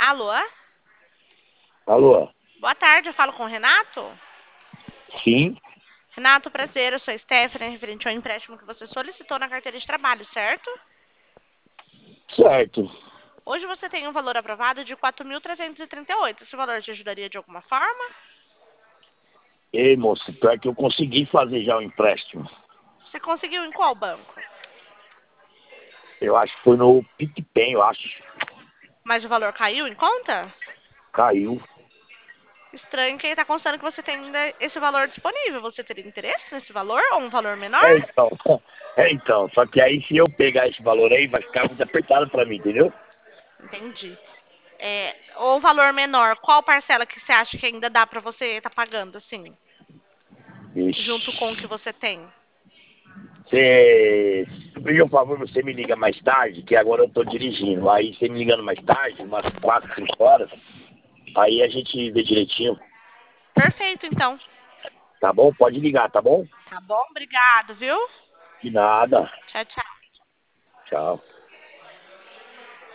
Alô? Alô? Boa tarde, eu falo com o Renato. Sim, Renato, prazer, eu sou a Stephanie, referente ao empréstimo que você solicitou na carteira de trabalho, certo? certo. Hoje você tem um valor aprovado de 4.338. Esse valor te ajudaria de alguma forma? Ei, moço, pior que eu consegui fazer já o empréstimo. Você conseguiu em qual banco? Eu acho que foi no PicPay, eu acho. Mas o valor caiu em conta? Caiu. Estranho que está constando que você tem ainda esse valor disponível. Você teria interesse nesse valor ou um valor menor? É então, só que aí se eu pegar esse valor aí, vai ficar muito apertado pra mim, entendeu? Entendi. Ou um valor menor, qual parcela que você acha que ainda dá para você estar pagando, assim, junto com o que Ixi. você tem? Por favor, você me liga mais tarde, que agora eu tô dirigindo. Aí você me ligando mais tarde, umas 4, 5 horas, aí a gente vê direitinho. Perfeito, então. Tá bom? Pode ligar, tá bom? Tá bom? Obrigado, viu? De nada. Tchau, tchau. Tchau.